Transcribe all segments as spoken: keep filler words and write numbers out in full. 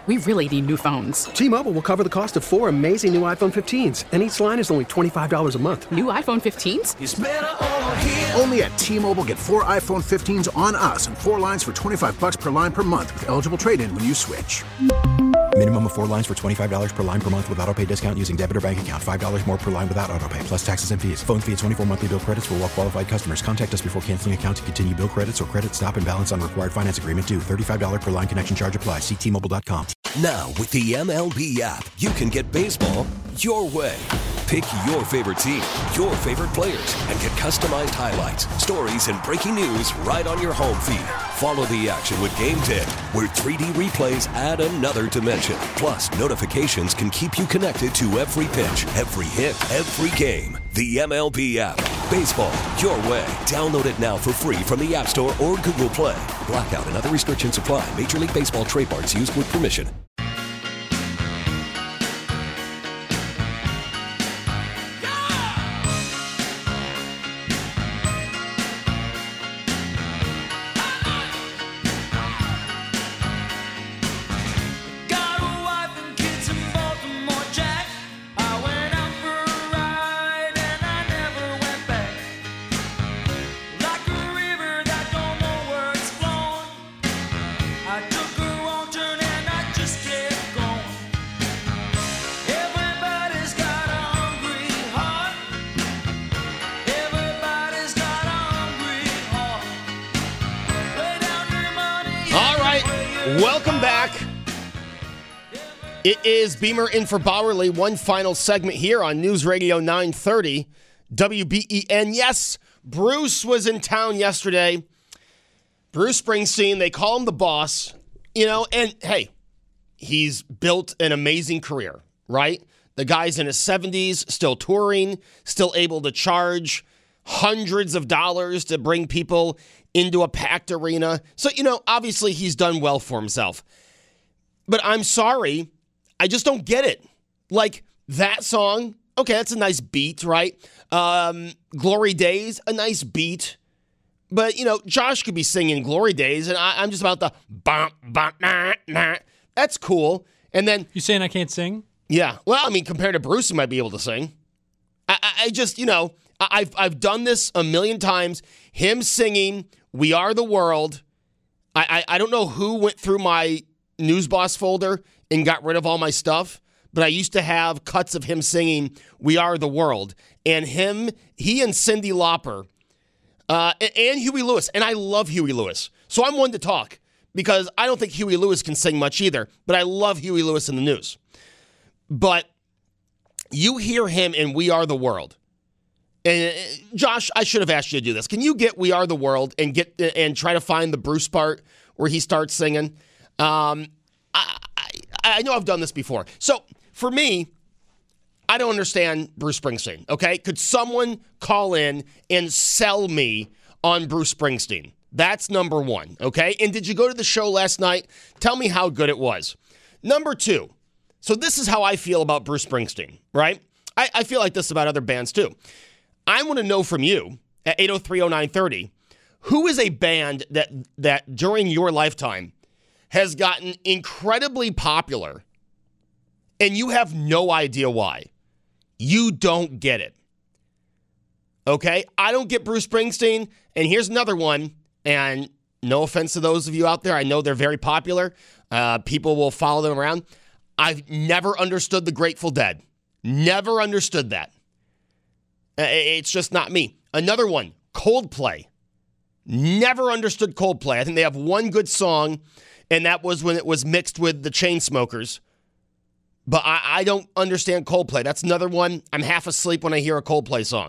we really need new phones. T-Mobile will cover the cost of four amazing new iPhone fifteens, and each line is only twenty-five dollars a month. New iPhone fifteens? It's better over here. Only at T-Mobile, get four iPhone fifteens on us and four lines for twenty-five dollars per line per month with eligible trade-in when you switch. Minimum of four lines for twenty-five dollars per line per month with autopay discount using debit or bank account. five dollars more per line without autopay, plus taxes and fees. Phone fee at twenty-four monthly bill credits for well-qualified customers. Contact us before canceling account to continue bill credits or credit stop and balance on required finance agreement due. thirty-five dollars per line connection charge applies. See T Mobile dot com. Now, with the M L B app, you can get baseball your way. Pick your favorite team, your favorite players, and get customized highlights, stories, and breaking news right on your home feed. Follow the action with Game Day, where three D replays add another dimension. Plus, notifications can keep you connected to every pitch, every hit, every game. The M L B app. Baseball your way. Download it now for free from the App Store or Google Play. Blackout and other restrictions apply. Major League Baseball trademarks used with permission. Welcome back. It is Beamer in for Bowerly. One final segment here on News Radio nine thirty W B E N. Yes, Bruce was in town yesterday. Bruce Springsteen, they call him the boss. You know, and hey, he's built an amazing career, right? The guy's in his seventies, still touring, still able to charge hundreds of dollars to bring people into a packed arena. So, you know, obviously he's done well for himself. But I'm sorry, I just don't get it. Like, that song, okay, that's a nice beat, right? Um, Glory Days, a nice beat. But, you know, Josh could be singing Glory Days, and I, I'm just about the bump, bump, nah, nah. That's cool. And then... You saying I can't sing? Yeah. Well, I mean, compared to Bruce, he might be able to sing. I, I, I just, you know, I, I've I've done this a million times. Him singing We Are the World. I, I, I don't know who went through my News Boss folder and got rid of all my stuff, but I used to have cuts of him singing We Are the World. And him, he and Cyndi Lauper, uh, and, and Huey Lewis. And I love Huey Lewis. So I'm one to talk because I don't think Huey Lewis can sing much either, but I love Huey Lewis in the news. But you hear him in We Are the World. And Josh, I should have asked you to do this. Can you get We Are the World and get and try to find the Bruce part where he starts singing? Um, I, I, I know I've done this before. So for me, I don't understand Bruce Springsteen, okay? Could someone call in and sell me on Bruce Springsteen? That's number one, okay? And did you go to the show last night? Tell me how good it was. Number two, so this is how I feel about Bruce Springsteen, right? I, I feel like this about other bands too. I want to know from you at eight oh three oh nine thirty, who is a band that that during your lifetime has gotten incredibly popular and you have no idea why? You don't get it. Okay? I don't get Bruce Springsteen, and here's another one, and no offense to those of you out there, I know they're very popular. Uh, people will follow them around. I've never understood the Grateful Dead. Never understood that. It's just not me. Another one, Coldplay. Never understood Coldplay. I think they have one good song, and that was when it was mixed with the Chainsmokers. But I, I don't understand Coldplay. That's another one. I'm half asleep when I hear a Coldplay song.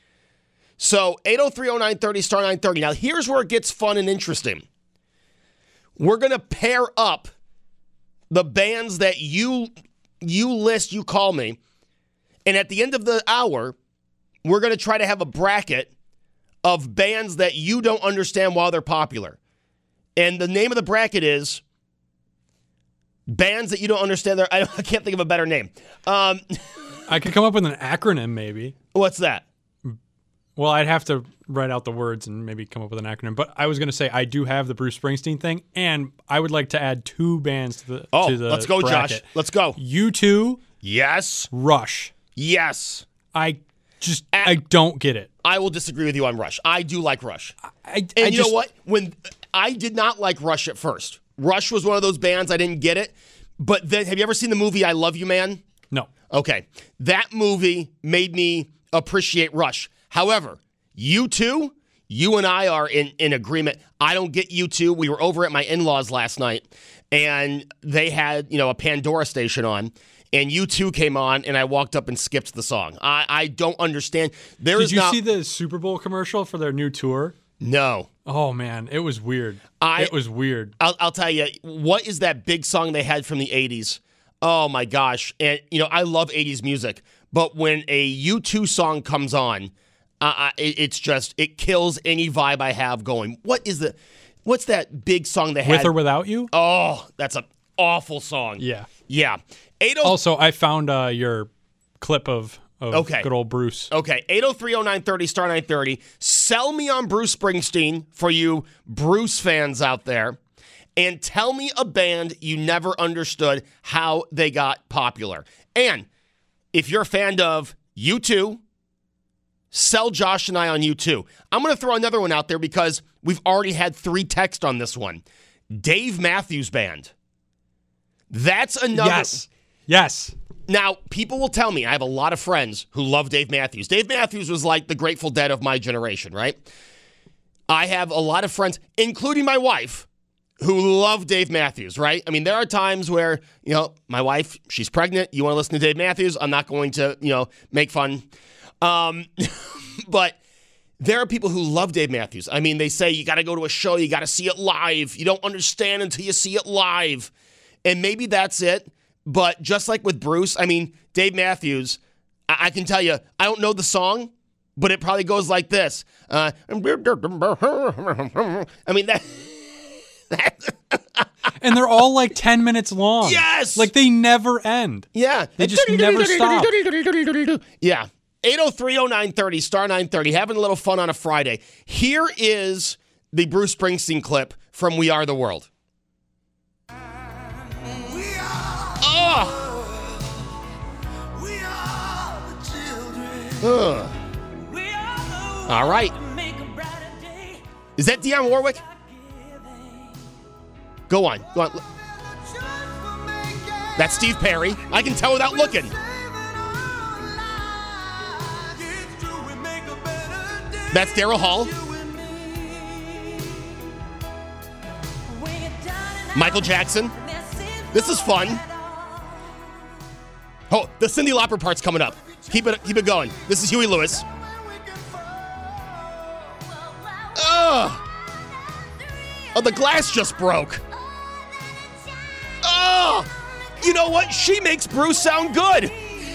So eight oh three oh nine thirty, star nine thirty. Now here's where it gets fun and interesting. We're going to pair up the bands that you you list, you call me, and at the end of the hour, we're going to try to have a bracket of bands that you don't understand while they're popular. And the name of the bracket is bands that you don't understand. I can't think of a better name. Um, I could come up with an acronym maybe. What's that? Well, I'd have to write out the words and maybe come up with an acronym. But I was going to say I do have the Bruce Springsteen thing, and I would like to add two bands to the Oh, to the let's go, bracket. Josh. Let's go. U two, Yes. Rush. Yes. I just I don't get it. I will disagree with you on Rush. I do like Rush. I, And I you just, know what? When I did not like Rush at first. Rush was one of those bands I didn't get it. But then, have you ever seen the movie I Love You, Man? No. Okay. That movie made me appreciate Rush. However, U two, you and I are in, in agreement. I don't get U two. We were over at my in-laws last night, and they had, you know, a Pandora station on, and U two came on, and I walked up and skipped the song. I, I don't understand. There Did is you not, see the Super Bowl commercial for their new tour? No. Oh, man. It was weird. I- it was weird. I'll, I'll tell you, what is that big song they had from the eighties? Oh, my gosh. And, you know, I love eighties music, but when a U two song comes on, uh, it, it's just, it kills any vibe I have going. What is the, what's that big song they had? With or Without You? Oh, that's an awful song. Yeah. Yeah. eight oh Also, I found uh, your clip of, of Okay. good old Bruce. Okay, eight oh three oh nine thirty, star nine thirty. Sell me on Bruce Springsteen for you Bruce fans out there. And tell me a band you never understood how they got popular. And if you're a fan of U two, sell Josh and I on U two. I'm going to throw another one out there because we've already had three texts on this one. Dave Matthews Band. That's another. Yes. Yes. Now, people will tell me, I have a lot of friends who love Dave Matthews. Dave Matthews was like the Grateful Dead of my generation, right? I have a lot of friends, including my wife, who love Dave Matthews, right? I mean, there are times where, you know, my wife, she's pregnant. You want to listen to Dave Matthews? I'm not going to, you know, make fun. Um, but there are people who love Dave Matthews. I mean, they say you got to go to a show. You got to see it live. You don't understand until you see it live. And maybe that's it. But just like with Bruce, I mean, Dave Matthews, I, I can tell you, I don't know the song, but it probably goes like this. Uh, I mean, that... And they're all like ten minutes long. Yes! Like they never end. Yeah. They just never stop. Yeah. eight oh three oh nine thirty, star nine thirty, having a little fun on a Friday. Here is the Bruce Springsteen clip from We Are the World. Oh! Ugh. All right. Is that Dionne Warwick? Go on. Go on. That's Steve Perry. I can tell without looking. That's Daryl Hall. Michael Jackson. This is fun. Oh, the Cyndi Lauper part's coming up. Keep it, keep it going. This is Huey Lewis. Ugh. Oh, the glass just broke. Oh, you know what? She makes Bruce sound good.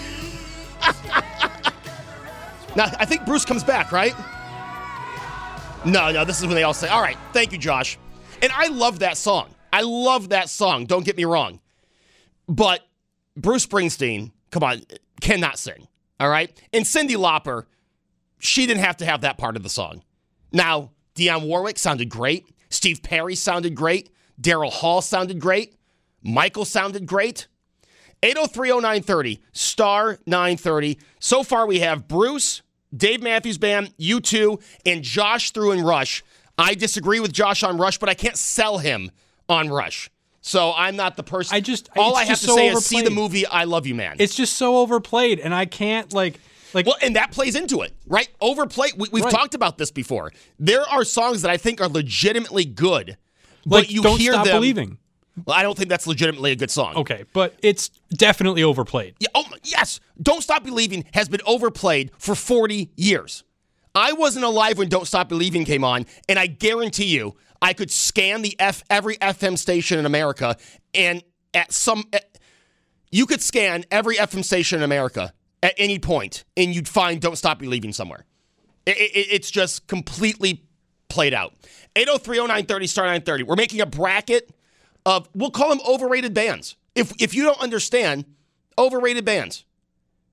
Now, I think Bruce comes back, right? No, no, this is when they all say, all right, thank you, Josh. And I love that song. I love that song. Don't get me wrong. But Bruce Springsteen, come on, cannot sing, all right? And Cyndi Lauper, she didn't have to have that part of the song. Now, Dionne Warwick sounded great. Steve Perry sounded great. Daryl Hall sounded great. Michael sounded great. eight oh three oh nine thirty, star nine thirty. So far we have Bruce, Dave Matthews Band, U two, and Josh threw in Rush. I disagree with Josh on Rush, but I can't sell him on Rush. So I'm not the person. I just all it's I have just to so say overplayed. is see the movie I Love You, Man. It's just so overplayed, and I can't like like. Well, and that plays into it, right? Overplay. We, we've Right. talked about this before. There are songs that I think are legitimately good, like but you Don't hear Stop them. Believing. Well, I don't think that's legitimately a good song. Okay, but it's definitely overplayed. Yeah, oh, yes. Don't Stop Believing has been overplayed for forty years. I wasn't alive when Don't Stop Believing came on, and I guarantee you, I could scan the F every F M station in America, and at some, at, you could scan every F M station in America at any point, and you'd find Don't Stop Believing somewhere. It, it, it's just completely played out. eight oh three oh nine thirty, star nine thirty. We're making a bracket of, we'll call them overrated bands. If if you don't understand, overrated bands.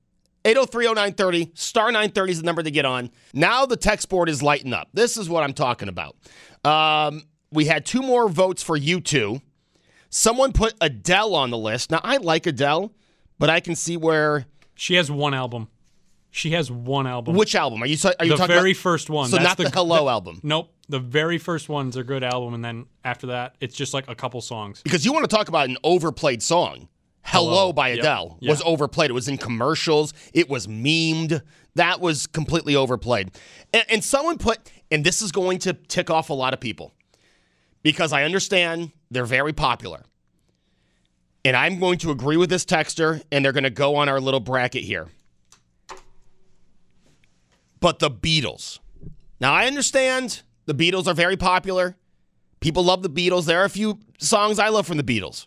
eight oh three oh nine thirty, star nine thirty is the number to get on. Now the text board is lighting up. This is what I'm talking about. Um, we had two more votes for U two. Someone put Adele on the list. Now, I like Adele, but I can see where... She has one album. She has one album. Which album? Are you, are you the talking very about? first one. So That's not the, the Hello album? Nope. The very first one's a good album, and then after that, it's just like a couple songs. Because you want to talk about an overplayed song. Hello, Hello by Adele yep. was yep. overplayed. It was in commercials. It was memed. That was completely overplayed. And, and someone put, and this is going to tick off a lot of people, because I understand they're very popular. And I'm going to agree with this texter, and they're going to go on our little bracket here. But the Beatles. Now, I understand the Beatles are very popular. People love the Beatles. There are a few songs I love from the Beatles.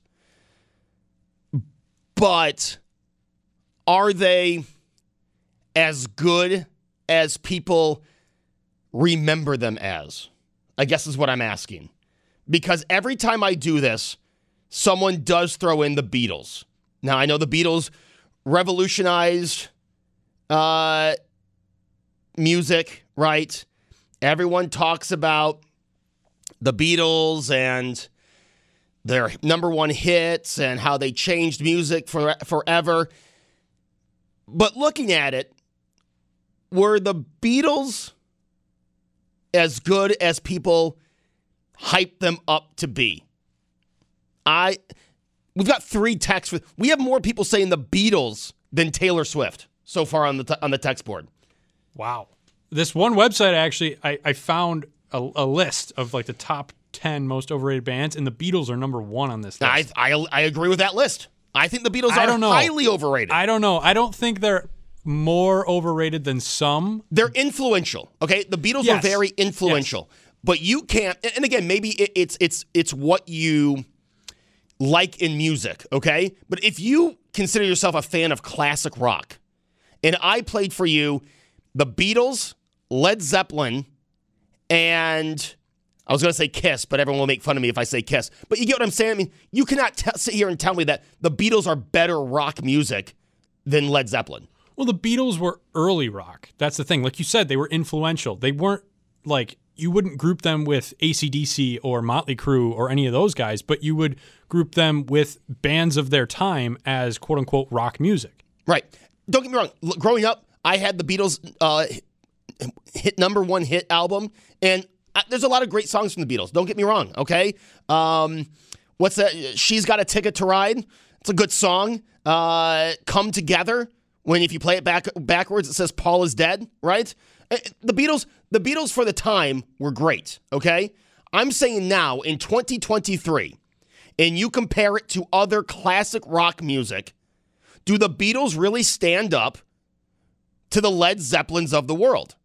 But are they as good as people remember them as? I guess is what I'm asking. Because every time I do this, someone does throw in the Beatles. Now, I know the Beatles revolutionized uh, music, right? Everyone talks about the Beatles and their number one hits and how they changed music for, forever. But looking at it, were the Beatles as good as people hype them up to be? I, we've got three texts. For, we have more people saying the Beatles than Taylor Swift so far on the t- on the text board. Wow. This one website, actually, I, I found a, a list of like the top ten most overrated bands, and the Beatles are number one on this list. I, I, I agree with that list. I think the Beatles I are don't know. highly overrated. I don't know. I don't think they're more overrated than some. They're influential, okay? The Beatles yes. are very influential. Yes. But you can't, and again, maybe it, it's it's it's what you like in music, okay? But if you consider yourself a fan of classic rock, and I played for you the Beatles, Led Zeppelin, and I was going to say Kiss, but everyone will make fun of me if I say Kiss. But you get what I'm saying? I mean, you cannot t- sit here and tell me that the Beatles are better rock music than Led Zeppelin. Well, the Beatles were early rock. That's the thing. Like you said, they were influential. They weren't like, you wouldn't group them with A C D C or Motley Crue or any of those guys, but you would group them with bands of their time as quote-unquote rock music. Right. Don't get me wrong. L- growing up, I had the Beatles uh, hit number one hit album, and I, there's a lot of great songs from the Beatles. Don't get me wrong, okay? Um, what's that? She's Got a Ticket to Ride. It's a good song. Uh, Come Together. When if you play it back backwards, it says Paul is dead, right? The Beatles, the Beatles for the time were great, okay? I'm saying now in twenty twenty-three, and you compare it to other classic rock music, do the Beatles really stand up to the Led Zeppelins of the world?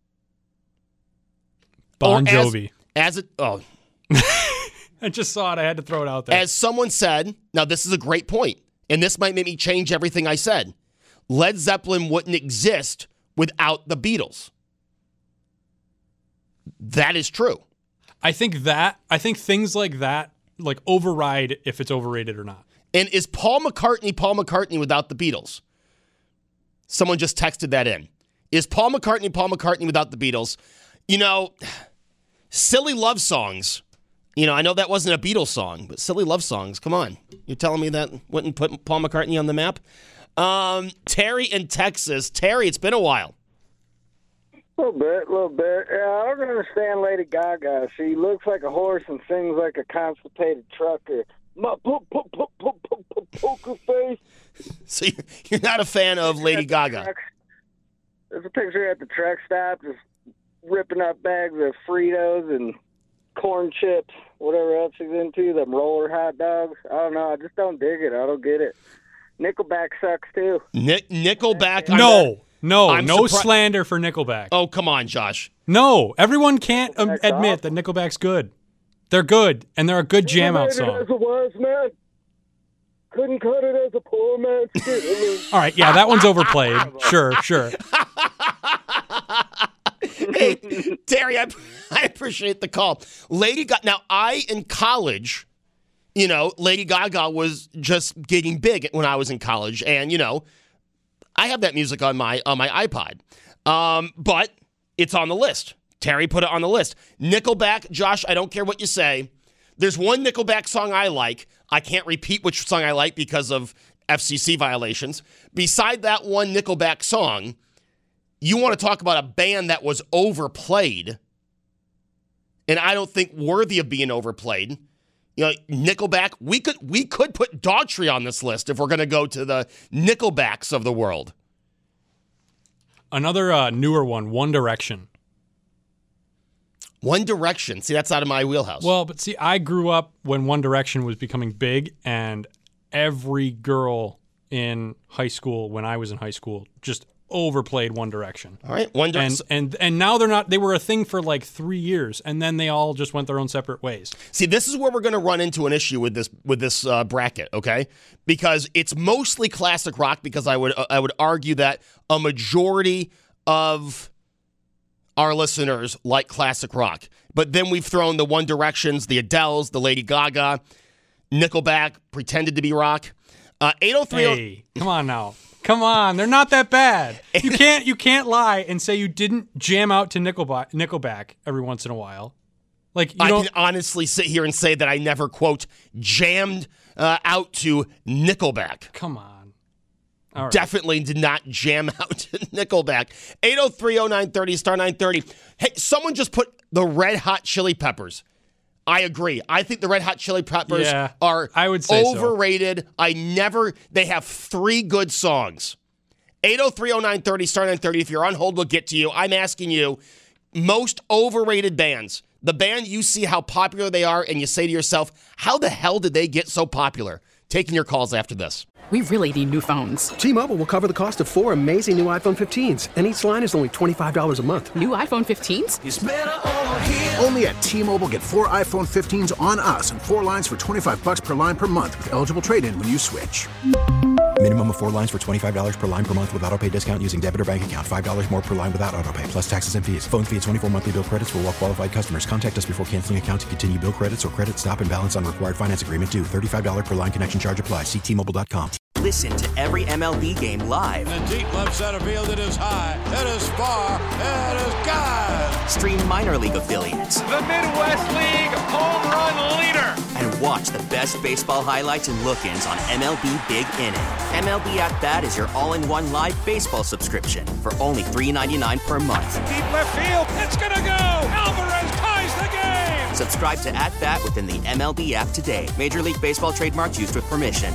Bon Jovi. As, as it, oh. I just saw it. I had to throw it out there. As someone said, now this is a great point, and this might make me change everything I said. Led Zeppelin wouldn't exist without the Beatles. That is true. I think that, I think things like that, like override if it's overrated or not. And is Paul McCartney Paul McCartney without the Beatles? Someone just texted that in. Is Paul McCartney Paul McCartney without the Beatles? You know, Silly Love Songs. You know, I know that wasn't a Beatles song, but Silly Love Songs, come on. You're telling me that wouldn't put Paul McCartney on the map? Um, Terry in Texas. Terry, it's been a while. A little bit, a little bit. Yeah, I don't understand Lady Gaga. She looks like a horse and sings like a constipated trucker. My po- po- po- po- po- po- poker face. So you're not a fan of Lady Gaga? There's a picture at the truck stop just ripping up bags of Fritos and corn chips, whatever else she's into, them roller hot dogs. I don't know. I just don't dig it. I don't get it. Nickelback sucks, too. Nick, Nickelback? No, no, I'm no surpri- slander for Nickelback. Oh, come on, Josh. No, everyone can't um, admit that Nickelback's good. They're good, and they're a good jam-out song. As a wise man, couldn't cut it as a poor man. All right, yeah, that one's overplayed. Sure, sure. Hey, Terry, I, I appreciate the call. Lady Gaga. Now, I, in college, you know, Lady Gaga was just getting big when I was in college. And, you know, I have that music on my on my iPod. Um, but it's on the list. Terry put it on the list. Nickelback, Josh, I don't care what you say. There's one Nickelback song I like. I can't repeat which song I like because of F C C violations. Beside that one Nickelback song, you want to talk about a band that was overplayed, and I don't think worthy of being overplayed. You know, Nickelback, we could we could put Daughtry on this list if we're going to go to the Nickelbacks of the world. Another uh, newer one, One Direction. One Direction. See, that's out of my wheelhouse. Well, but see, I grew up when One Direction was becoming big, and every girl in high school, when I was in high school, just overplayed One Direction. All right, One Direction. And, and and now they're not, they were a thing for like three years, and then they all just went their own separate ways. See, this is where we're going to run into an issue with this with this uh, bracket, okay? Because it's mostly classic rock, because I would I would argue that a majority of our listeners like classic rock. But then we've thrown the One Directions, the Adeles, the Lady Gaga, Nickelback, pretended to be rock. Uh, eight oh three... Hey, come on now. Come on, they're not that bad. You can't you can't lie and say you didn't jam out to Nickelback, Nickelback every once in a while. Like you I don't, can honestly sit here and say that I never, quote, jammed uh, out to Nickelback. Come on. All right. Definitely did not jam out to Nickelback. eight oh three oh nine thirty, star nine thirty. Hey, someone just put the Red Hot Chili Peppers. I agree. I think the Red Hot Chili Peppers yeah, are I would say overrated. So. I never, they have three good songs. eight oh three oh nine thirty, star nine thirty. If you're on hold, we'll get to you. I'm asking you, most overrated bands. The band, you see how popular they are, and you say to yourself, how the hell did they get so popular? Taking your calls after this. We really need new phones. T-Mobile will cover the cost of four amazing new iPhone fifteens, and each line is only twenty-five dollars a month. New iPhone fifteens? It's better over here. Only at T-Mobile, get four iPhone fifteens on us and four lines for twenty-five dollars per line per month with eligible trade-in when you switch. Minimum of four lines for twenty-five dollars per line per month with autopay discount using debit or bank account. five dollars more per line without autopay, plus taxes and fees. Phone fee at twenty-four monthly bill credits for well-qualified customers. Contact us before canceling account to continue bill credits or credit stop and balance on required finance agreement due. thirty-five dollars per line connection charge applies. See T Mobile dot com. Listen to every M L B game live. In the deep left center field, it is high, it is far, it is gone. Stream minor league affiliates. The Midwest League home run leader. And watch the best baseball highlights and look-ins on M L B Big Inning. M L B At Bat is your all-in-one live baseball subscription for only three dollars and ninety-nine cents per month. Deep left field, it's gonna go. Alvarez ties the game. Subscribe to At Bat within the M L B app today. Major League Baseball trademarks used with permission.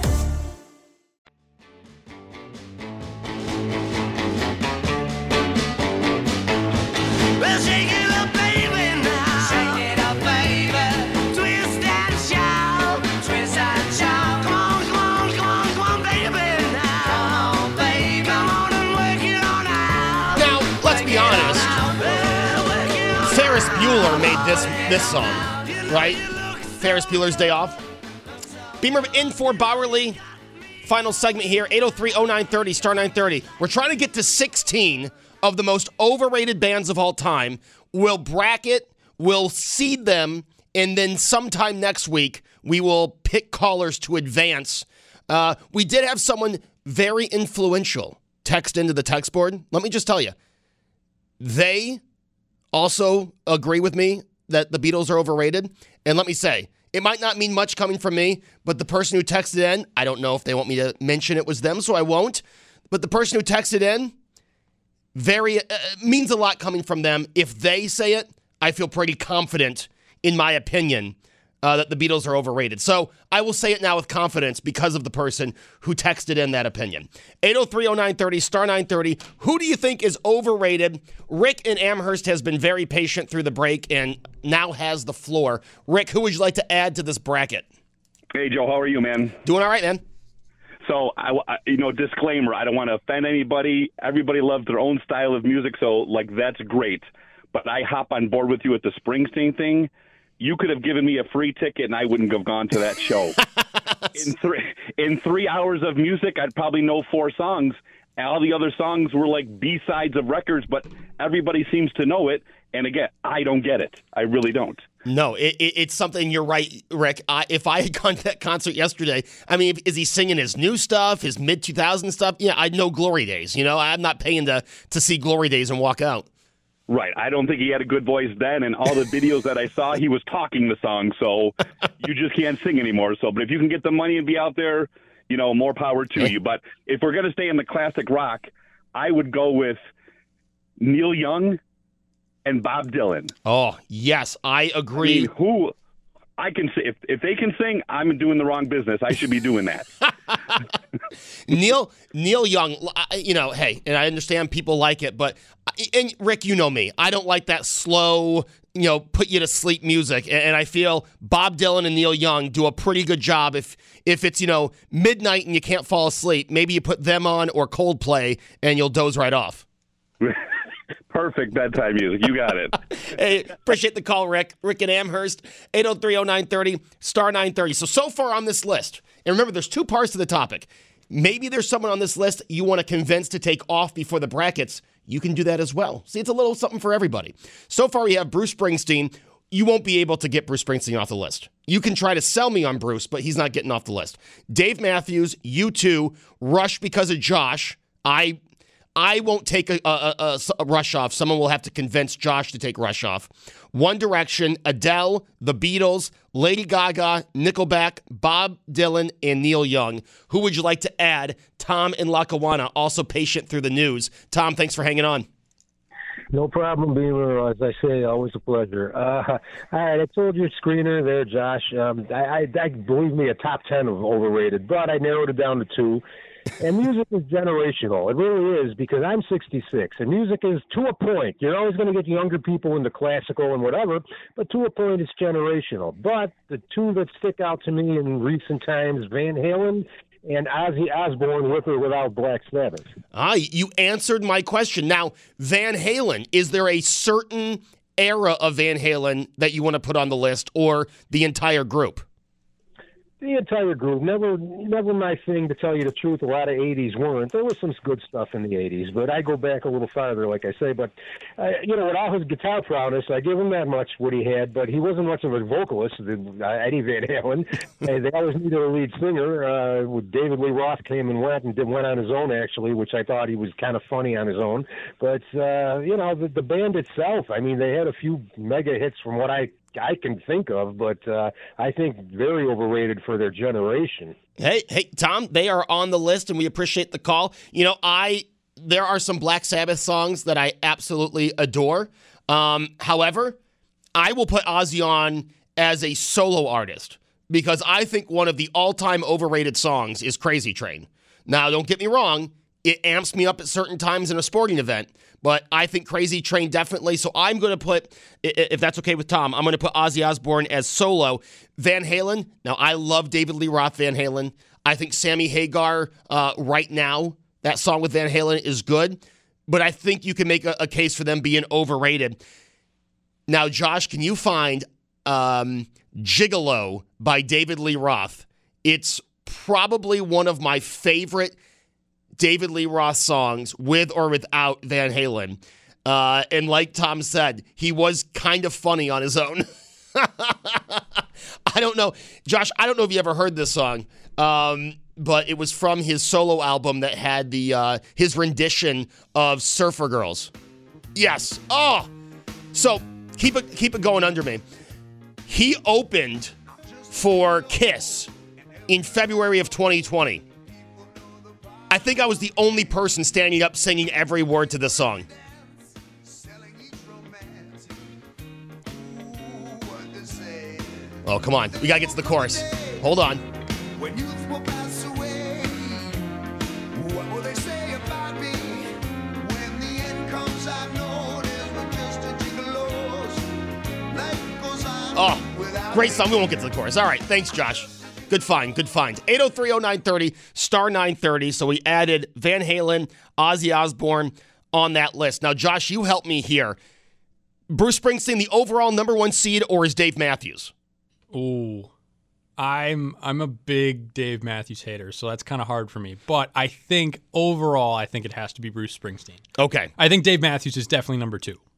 Bueller made this this song, right? Ferris Bueller's Day Off. Beamer in for Bowerly. Final segment here, eight oh three oh nine thirty, star nine thirty. We're trying to get to sixteen of the most overrated bands of all time. We'll bracket, we'll seed them, and then sometime next week, we will pick callers to advance. Uh, we did have someone very influential text into the text board. Let me just tell you, they also agree with me that the Beatles are overrated. And let me say, it might not mean much coming from me, but the person who texted in, I don't know if they want me to mention it was them, so I won't. But the person who texted in, very uh, means a lot coming from them. If they say it, I feel pretty confident, in my opinion, uh, that the Beatles are overrated. So I will say it now with confidence because of the person who texted in that opinion. eight oh three oh nine thirty, star nine thirty. Who do you think is overrated? Rick in Amherst has been very patient through the break and now has the floor. Rick, who would you like to add to this bracket? Hey, Joe, how are you, man? Doing all right, man. So, I, I, you know, disclaimer, I don't want to offend anybody. Everybody loves their own style of music, so, like, that's great. But I hop on board with you with the Springsteen thing. You could have given me a free ticket and I wouldn't have gone to that show. in, three, in three hours of music, I'd probably know four songs. All the other songs were like B-sides of records, but everybody seems to know it. And again, I don't get it. I really don't. No, it, it, it's something, you're right, Rick. I, if I had gone to that concert yesterday, I mean, if, is he singing his new stuff, his mid two thousands stuff? Yeah, I'd know Glory Days. You know, I'm not paying to, to see Glory Days and walk out. Right. I don't think he had a good voice then, and all the videos that I saw, he was talking the song, so you just can't sing anymore. So, but if you can get the money and be out there, you know, more power to you. But if we're going to stay in the classic rock, I would go with Neil Young and Bob Dylan. Oh, yes, I agree. I mean, who I can say, if if they can sing, I'm doing the wrong business. I should be doing that. Neil Neil Young, you know, hey, and I understand people like it, but and Rick, you know me, I don't like that slow, you know, put you to sleep music. And I feel Bob Dylan and Neil Young do a pretty good job. If if it's, you know, midnight and you can't fall asleep, maybe you put them on or Coldplay and you'll doze right off. Perfect bedtime music. You got it. Hey, appreciate the call, Rick. Rick and Amherst, eight oh three oh nine thirty, star nine thirty. So, so far on this list, and remember, there's two parts to the topic. Maybe there's someone on this list you want to convince to take off before the brackets. You can do that as well. See, it's a little something for everybody. So far, we have Bruce Springsteen. You won't be able to get Bruce Springsteen off the list. You can try to sell me on Bruce, but he's not getting off the list. Dave Matthews, U two, Rush because of Josh. I... I won't take a, a, a, a Rush off. Someone will have to convince Josh to take Rush off. One Direction, Adele, The Beatles, Lady Gaga, Nickelback, Bob Dylan, and Neil Young. Who would you like to add? Tom in Lackawanna, also patient through the news. Tom, thanks for hanging on. No problem, Beamer. As I say, always a pleasure. Uh, all right, I told you screener there, Josh. Um, I, I, I believe me, a top ten of overrated, but I narrowed it down to two. And music is generational. It really is, because I'm sixty-six, and music is, to a point, you're always going to get younger people into classical and whatever, but to a point, it's generational. But the two that stick out to me in recent times, Van Halen and Ozzy Osbourne, with or without Black Sabbath. Ah, you answered my question. Now, Van Halen, is there a certain era of Van Halen that you want to put on the list, or the entire group? The entire group. Never never my thing, to tell you the truth. A lot of eighties weren't. There was some good stuff in the eighties, but I go back a little farther, like I say. But, uh, you know, with all his guitar prowess, I give him that much, what he had, but he wasn't much of a vocalist, Eddie Van Halen. They always needed a lead singer. Uh, David Lee Roth came and went and did, went on his own, actually, which I thought he was kind of funny on his own. But, uh, you know, the, the band itself, I mean, they had a few mega hits from what I I can think of, but uh, I think very overrated for their generation. Hey, hey, Tom, they are on the list, and we appreciate the call. You know, I there are some Black Sabbath songs that I absolutely adore. Um, however, I will put Ozzy on as a solo artist, because I think one of the all-time overrated songs is Crazy Train. Now, don't get me wrong, it amps me up at certain times in a sporting event, but I think Crazy Train definitely. So I'm going to put, if that's okay with Tom, I'm going to put Ozzy Osbourne as solo. Van Halen, now I love David Lee Roth Van Halen. I think Sammy Hagar, uh, Right Now, that song with Van Halen is good, but I think you can make a, a case for them being overrated. Now, Josh, can you find um, Gigolo by David Lee Roth? It's probably one of my favorite David Lee Roth songs, with or without Van Halen. Uh, and like Tom said, he was kind of funny on his own. I don't know. Josh, I don't know if you ever heard this song, um, but it was from his solo album that had the uh, his rendition of Surfer Girls. Yes. Oh! So, keep it, keep it going under me. He opened for Kiss in February of twenty twenty. I think I was the only person standing up singing every word to the song. Oh, come on. We got to get to the chorus. Hold on. When youth will pass away, what will they say about me? When the end comes, I've known we're just a gigolos. Life goes on. Oh, great song. We won't get to the chorus. All right. Thanks, Josh. Good find, good find. eight oh three oh nine thirty, star nine thirty. So we added Van Halen, Ozzy Osbourne on that list. Now, Josh, you help me here. Bruce Springsteen, the overall number one seed, or is Dave Matthews? Ooh, I'm I'm a big Dave Matthews hater, so that's kind of hard for me. But I think overall, I think it has to be Bruce Springsteen. Okay. I think Dave Matthews is definitely number two.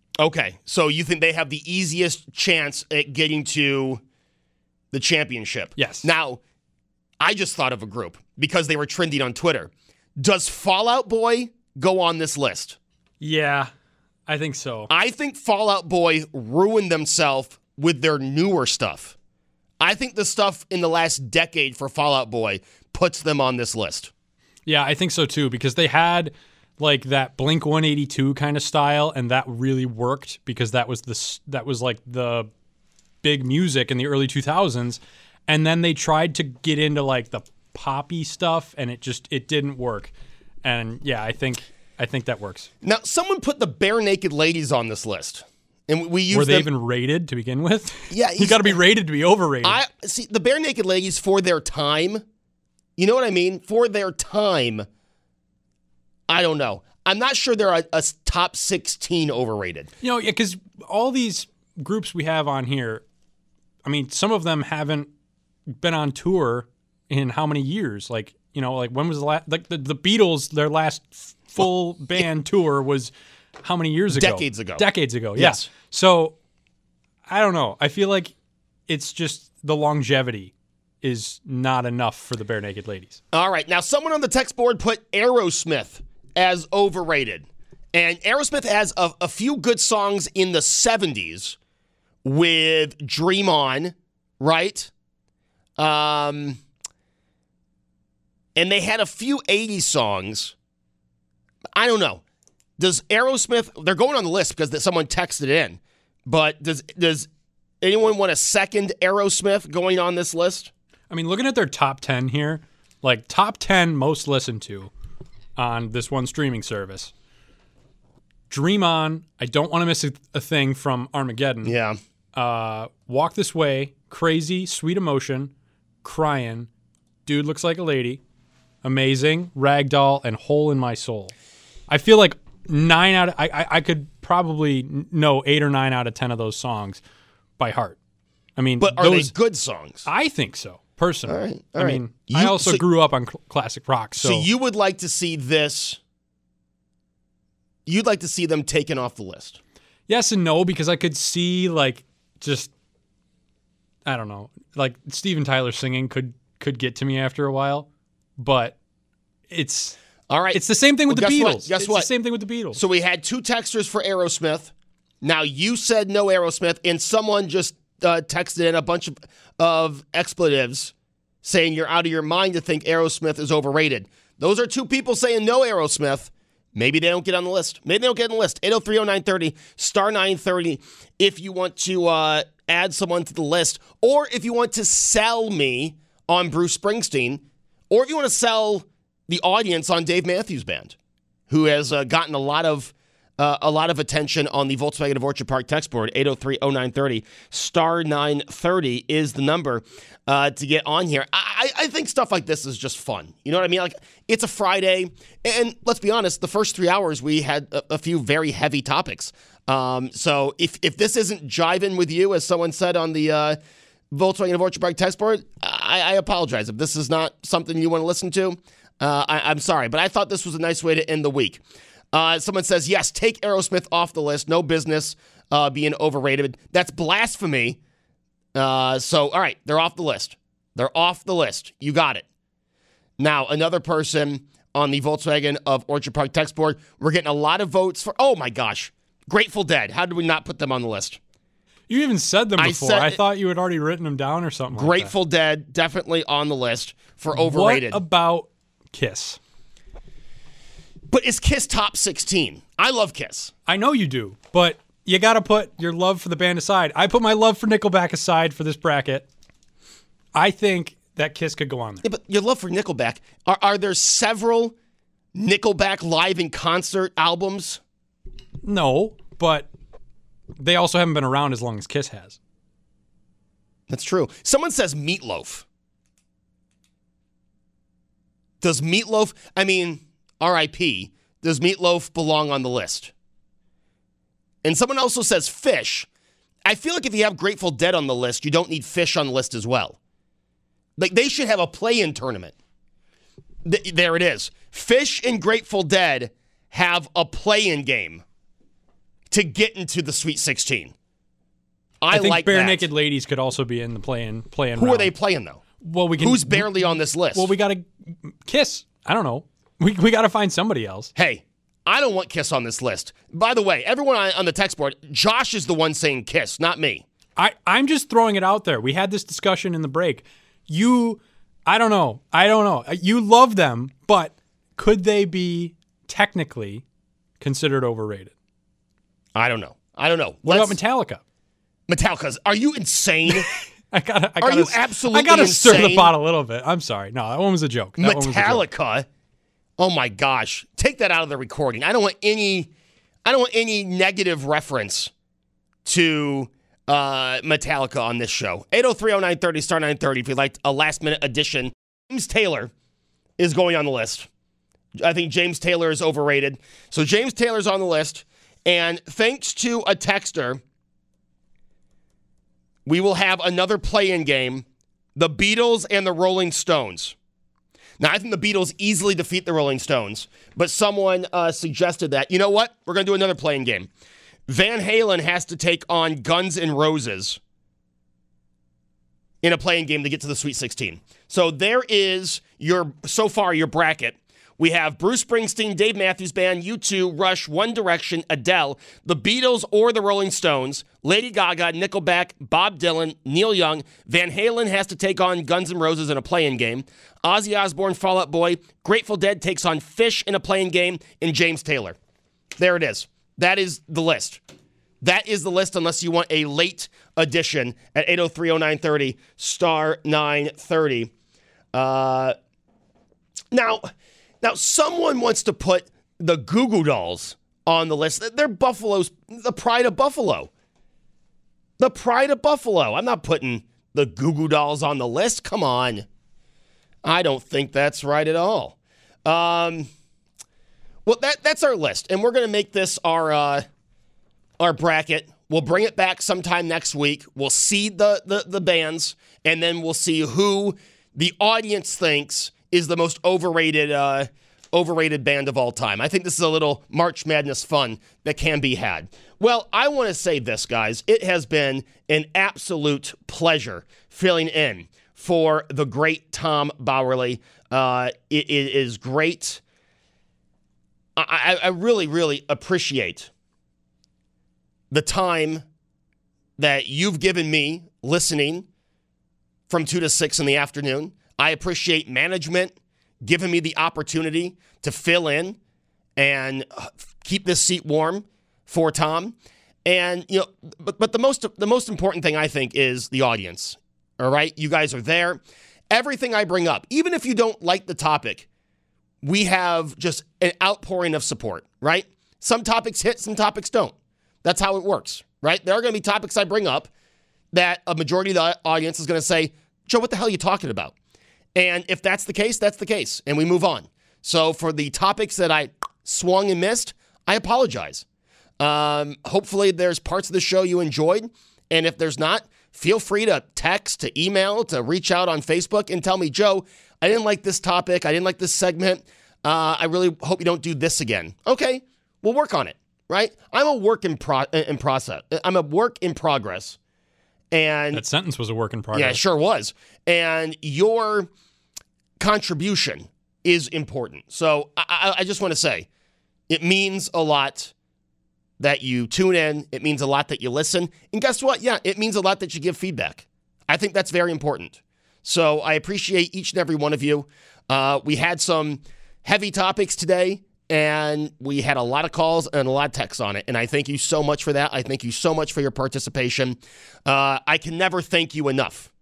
Okay, so you think they have the easiest chance at getting to the championship? Yes. Now, I just thought of a group because they were trending on Twitter. Does Fall Out Boy go on this list? Yeah, I think so. I think Fall Out Boy ruined themselves with their newer stuff. I think the stuff in the last decade for Fall Out Boy puts them on this list. Yeah, I think so too, because they had like that Blink one eighty-two kind of style, and that really worked because that was the that was like the big music in the early two thousands, and then they tried to get into like the poppy stuff, and it just it didn't work. And yeah, I think I think that works. Now, someone put the Bare Naked Ladies on this list. And we used Were they them. even rated to begin with? Yeah. You got to be rated to be overrated. I see the Bare Naked Ladies for their time. You know what I mean? For their time, I don't know. I'm not sure they're a, a top sixteen overrated. You know, yeah, because all these groups we have on here, I mean, some of them haven't been on tour in how many years? Like, you know, like when was the last, like the, the Beatles, their last full band tour was how many years ago? Decades ago. Decades ago, yeah. Yes. So, I don't know. I feel like it's just the longevity is not enough for the Bare Naked Ladies. All right. Now, someone on the text board put Aerosmith as overrated. And Aerosmith has a, a few good songs in the seventies with Dream On, right? Um, and they had a few eighties songs. I don't know. Does Aerosmith, they're going on the list because someone texted in, but does does anyone want a second Aerosmith going on this list? I mean, looking at their top ten here, like top ten most listened to on this one streaming service. Dream On, I Don't Want to Miss a, a Thing from Armageddon. Yeah. Uh, Walk This Way, Crazy, Sweet Emotion, Crying, Dude Looks Like a Lady, Amazing, Ragdoll, and Hole in My Soul. I feel like nine out of, I, I, I could probably know eight or nine out of ten of those songs by heart. I mean, but are those, they good songs? I think so, personally. All right, all I right. mean, You- I also so- grew up on cl- classic rock. So, So you would like to see this, you'd like to see them taken off the list? yes and no, because I could see like just, I don't know, like Steven Tyler singing could could get to me after a while, but it's all right. It's the same thing with Well, the guess Beatles. what? Guess it's what? the same thing with the Beatles. So we had two texters for Aerosmith. Now you said no Aerosmith, and someone just uh, texted in a bunch of, of expletives saying you're out of your mind to think Aerosmith is overrated. Those are two people saying no Aerosmith. Maybe they don't get on the list. Maybe they don't get on the list. eight oh three oh nine thirty, star nine thirty if you want to uh, add someone to the list, or if you want to sell me on Bruce Springsteen, or if you want to sell the audience on Dave Matthews Band, who has uh, gotten a lot of uh, a lot of attention on the Volkswagen of Orchard Park text board. eight oh three oh nine thirty, star nine thirty is the number uh, to get on here. I, I think stuff like this is just fun. You know what I mean? Like, it's a Friday, and let's be honest, the first three hours we had a, a few very heavy topics. Um, so if if this isn't jiving with you, as someone said on the uh, Volkswagen of Orchard Park text board, I, I apologize. If this is not something you want to listen to, Uh, I, I'm sorry, but I thought this was a nice way to end the week. Uh, someone says, yes, take Aerosmith off the list. No business uh, being overrated. That's blasphemy. Uh, so, all right, they're off the list. They're off the list. You got it. Now, another person on the Volkswagen of Orchard Park text board, we're getting a lot of votes for, oh my gosh, Grateful Dead. How did we not put them on the list? You even said them I before. said- I thought you had already written them down or something. Grateful Dead, definitely on the list for like overrated. What about Kiss? But is Kiss top sixteen? I love Kiss. I know you do, but you got to put your love for the band aside. I put my love for Nickelback aside for this bracket. I think that Kiss could go on there. Yeah, but your love for Nickelback, are, are there several Nickelback live in concert albums? No, but they also haven't been around as long as Kiss has. That's true. Someone says Meatloaf. Does Meatloaf, I mean, R I P, does Meatloaf belong on the list? And someone also says Fish. I feel like if you have Grateful Dead on the list, you don't need Fish on the list as well. Like, they should have a play-in tournament. Th- there it is. Fish and Grateful Dead have a play-in game to get into the Sweet sixteen. I, I think like Bare that. Naked Ladies could also be in the play-in play-in Who round. are they playing, though? Well, we can. Who's barely on this list? Well, we got to Kiss. I don't know. We we got to find somebody else. Hey, I don't want Kiss on this list. By the way, everyone on, on the text board, Josh is the one saying Kiss, not me. I, I'm just throwing it out there. We had this discussion in the break. You, I don't know. I don't know. You love them, but could they be technically considered overrated? I don't know. I don't know. What Let's, about Metallica? Metallica's. Are you insane? I gotta. I Are gotta, you absolutely I gotta insane? stir the pot a little bit. I'm sorry. No, that one was a joke. That one was a joke. Metallica. Oh my gosh! Take that out of the recording. I don't want any. I don't want any negative reference to uh, Metallica on this show. eight oh three oh nine thirty star nine thirty. If you'd like a last minute addition, James Taylor is going on the list. I think James Taylor is overrated. So James Taylor's on the list, and thanks to a texter, we will have another play-in game, the Beatles and the Rolling Stones. Now, I think the Beatles easily defeat the Rolling Stones, but someone uh, suggested that, you know what? We're going to do another play-in game. Van Halen has to take on Guns N' Roses in a play-in game to get to the Sweet sixteen. So there is your, so far, your bracket. We have Bruce Springsteen, Dave Matthews Band, U two, Rush, One Direction, Adele, the Beatles or the Rolling Stones, Lady Gaga, Nickelback, Bob Dylan, Neil Young. Van Halen has to take on Guns N' Roses in a play-in game. Ozzy Osbourne, Fall Out Boy. Grateful Dead takes on Fish in a play-in game, and James Taylor. There it is. That is the list. That is the list unless you want a late addition at eight oh three oh nine thirty, star nine thirty. Uh, now... Now, someone wants to put the Goo Goo Dolls on the list. They're Buffalo's, the pride of Buffalo. The pride of Buffalo. I'm not putting the Goo Goo Dolls on the list. Come on. I don't think that's right at all. Um, well, that that's our list, and we're going to make this our uh, our bracket. We'll bring it back sometime next week. We'll seed the, the, the bands, and then we'll see who the audience thinks is the most overrated uh, overrated band of all time. I think this is a little March Madness fun that can be had. Well, I want to say this, guys. It has been an absolute pleasure filling in for the great Tom Bauerle. Uh, it, it is great. I, I really, really appreciate the time that you've given me listening from two to six in the afternoon. I appreciate management giving me the opportunity to fill in and keep this seat warm for Tom. And, you know, but but the most the most important thing, I think, is the audience. All right? You guys are there. Everything I bring up, even if you don't like the topic, we have just an outpouring of support, right? Some topics hit, some topics don't. That's how it works, right? There are going to be topics I bring up that a majority of the audience is going to say, Joe, what the hell are you talking about? And if that's the case, that's the case, and we move on. So for the topics that I swung and missed, I apologize. Um, hopefully there's parts of the show you enjoyed, and if there's not, feel free to text, to email, to reach out on Facebook and tell me, Joe, I didn't like this topic, I didn't like this segment, uh, I really hope you don't do this again. Okay, we'll work on it, right? I'm a work in, pro- in process. I'm a work in progress. And that sentence was a work in progress. Yeah, it sure was. And your contribution is important. So I, I just want to say, it means a lot that you tune in. It means a lot that you listen. And guess what? Yeah, it means a lot that you give feedback. I think that's very important. So I appreciate each and every one of you. Uh, we had some heavy topics today, and we had a lot of calls and a lot of texts on it. And I thank you so much for that. I thank you so much for your participation. Uh, I can never thank you enough.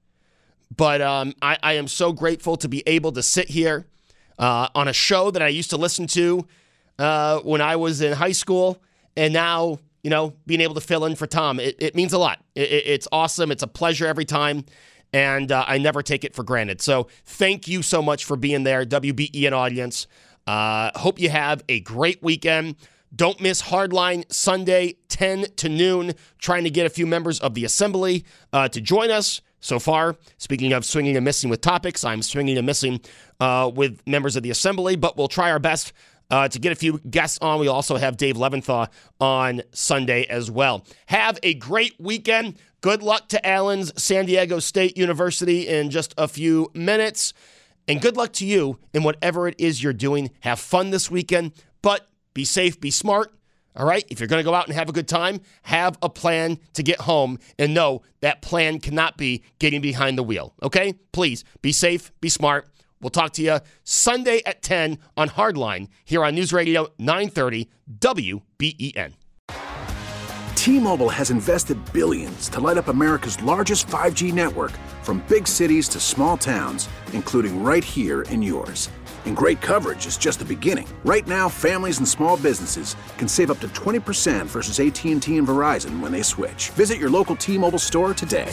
But um, I, I am so grateful to be able to sit here uh, on a show that I used to listen to uh, when I was in high school. And now, you know, being able to fill in for Tom, it, it means a lot. It, it, it's awesome. It's a pleasure every time. And uh, I never take it for granted. So thank you so much for being there, W B E N audience. Uh, hope you have a great weekend. Don't miss Hardline Sunday, ten to noon. Trying to get a few members of the Assembly uh, to join us. So far, speaking of swinging and missing with topics, I'm swinging and missing uh, with members of the Assembly, but we'll try our best uh, to get a few guests on. We also have Dave Leventhal on Sunday as well. Have a great weekend. Good luck to Allen's San Diego State University in just a few minutes. And good luck to you in whatever it is you're doing. Have fun this weekend, but be safe, be smart. All right? If you're going to go out and have a good time, have a plan to get home, and know that plan cannot be getting behind the wheel. Okay? Please be safe, be smart. We'll talk to you Sunday at ten on Hardline here on News Radio nine thirty W B E N. T-Mobile has invested billions to light up America's largest five G network, from big cities to small towns, including right here in yours. And great coverage is just the beginning. Right now, families and small businesses can save up to twenty percent versus A T and T and Verizon when they switch. Visit your local T-Mobile store today.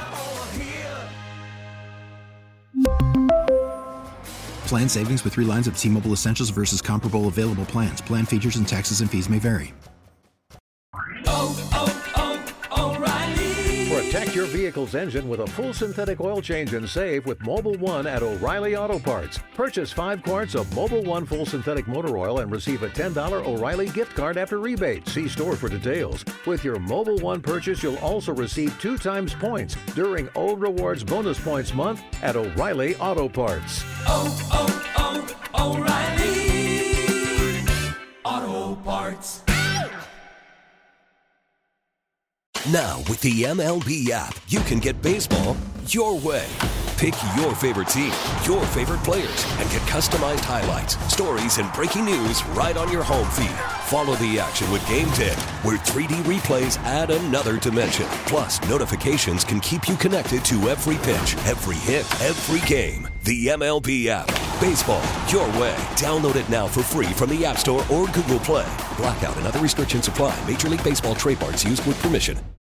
Plan savings with three lines of T-Mobile Essentials versus comparable available plans. Plan features and taxes and fees may vary. Oh, oh, oh, O'Reilly. Protect your vehicle's engine with a full synthetic oil change and save with Mobil one at O'Reilly Auto Parts. Purchase five quarts of Mobil one full synthetic motor oil and receive a ten dollars O'Reilly gift card after rebate. See store for details. With your Mobil one purchase, you'll also receive two times points during O Rewards Bonus Points Month at O'Reilly Auto Parts. Oh, oh, oh, O'Reilly Auto Parts. Now, with the M L B app, you can get baseball your way. Pick your favorite team, your favorite players, and get customized highlights, stories, and breaking news right on your home feed. Follow the action with Game Day, where three D replays add another dimension. Plus, notifications can keep you connected to every pitch, every hit, every game. The M L B app. Baseball your way. Download it now for free from the App Store or Google Play. Blackout and other restrictions apply. Major League Baseball trademarks used with permission.